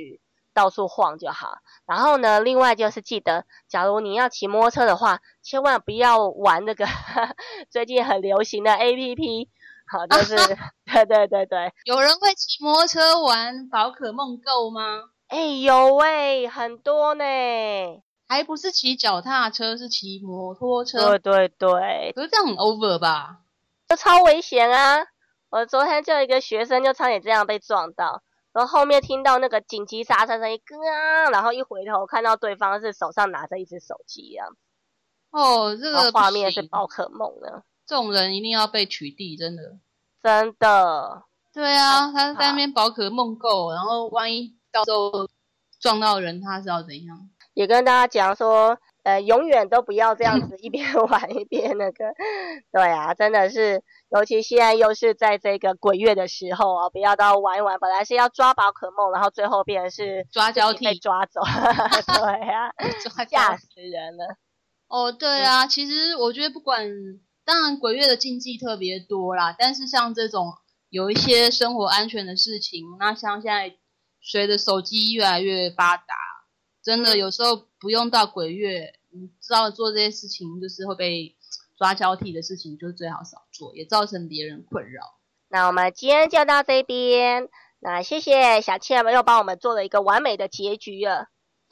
到处晃就好。然后呢，另外就是记得，假如你要骑摩托车的话，千万不要玩那个最近很流行的 APP。好，就是对， 有人会骑摩托车玩宝可梦 Go 吗？ 有很多呢， 还不是骑脚踏车，是骑摩托车。 对， 可是这样很 over 吧？ 就超危险啊！我昨天就有一个学生就差点这样被撞到，然后后面听到那个紧急刹车声音，然后一回头看到对方是手上拿着一只手机一样。 这个画面是宝可梦的， 这种人一定要被取缔，真的。 对啊，他在那边宝可梦 Go， 然后万一到时候撞到人，他是要怎样？ 也跟大家讲说，永远都不要这样子一边玩一边那个。对啊，真的是，尤其现在又是在这个鬼月的时候啊，不要到玩一玩，本来是要抓宝可梦，然后最后变成是抓交替被抓走。对啊，吓死人了。 对啊，其实我觉得不管，当然鬼月的禁忌特别多啦，但是像这种有一些生活安全的事情，那像现在随着手机越来越发达，真的有时候不用到鬼月，你知道做这些事情就是会被抓交替的事情，就最好少做，也造成别人困扰。 那我们今天就到这边，那谢谢小倩们又帮我们做了一个完美的结局了。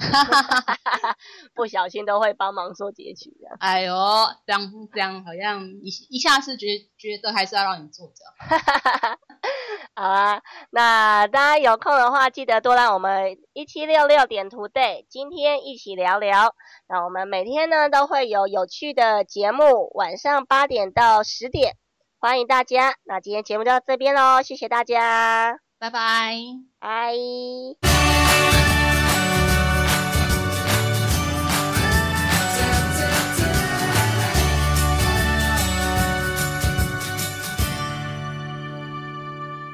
不小心都会帮忙做结局的。 哎呦，这样好像一下子觉得还是要让你做着。 好啊，那大家有空的话，记得多让我们1766.today今天一起聊聊。那我们每天呢都会有有趣的节目，晚上8点到10点，欢迎大家。那今天节目就到这边咯，谢谢大家， 拜拜， 拜。